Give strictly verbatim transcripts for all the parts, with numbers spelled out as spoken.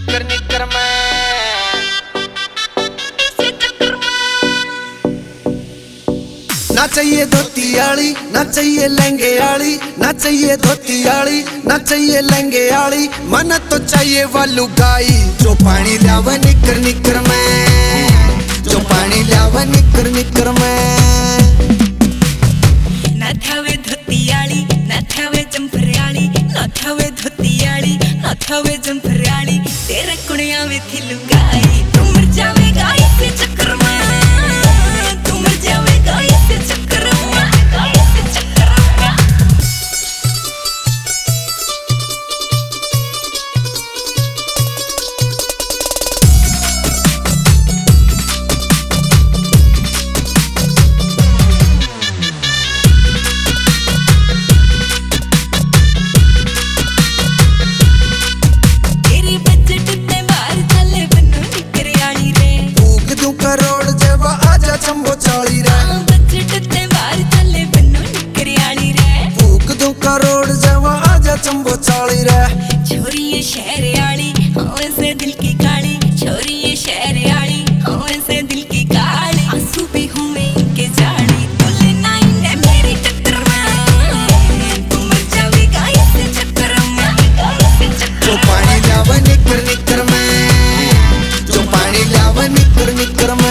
निकर निकर में ना चाहिए धोती आली, ना चाहिए लहंगे आली, ना चाहिए धोती आली, ना चाहिए लहंगे आली, मन तो चाहिए वालू गाई जो पानी लावे निकर निकर में, जो पानी लावे निकर निकर में। ना थावे धोती आली, ना थावे जंपर आली, ना थावे धोती आली, ना थावे जंपर आली, तेरे कुड़िया में थी लुगाई, तू मर जावेगा इस चक्कर में, तू मर जावेगा इस चक्कर में, इस चक्कर में। तेरी बजट ते बाहर चले बनो निकर आली रे, फूक दूं करोड़ जेवा आजा चंबो चाली रे, बजट ते बाहर चले बनो निकर आली रे, फूक दूं करोड़ जेवा आजा चंबो चाली रे। छोरी ये शहर आली, हाँ से दिल की काली, छोरी ये शहर आली, हाँ से दिल की काली, आंसू भी हुए इनके जाली, तुले ना इन्हें मेरी टक्कर में, तू मर जावेगा इस चक्कर में, इस चक्कर जो पानी लावे निकर निकर में, जो पानी लावे निकर निकर में।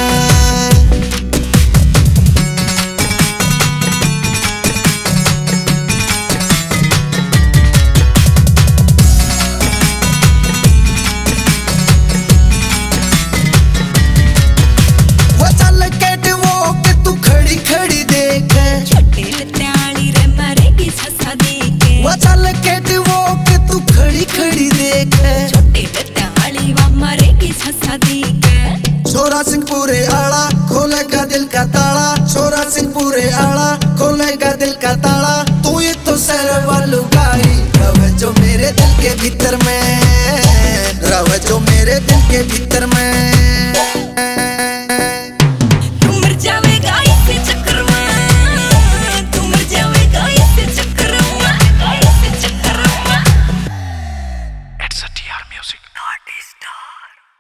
वो चल कैट वो के तू खड़ी खड़ी देख, छोटे लत्ते आली रे मारेगी ससा देके, वो चल कैट वो के तू खड़ी खड़ी देख। छोटे लत्ते आली वा मारेगी ससा देके, छोरा सिंहपुरे आला खोलेगा दिल का ताला, छोरा सिंहपुरे आला खोलेगा दिल का ताला, तू ये तो सर वालू गाई रवे जो मेरे दिल के भीतर में, रवे जो मेरे दिल के भीतर में।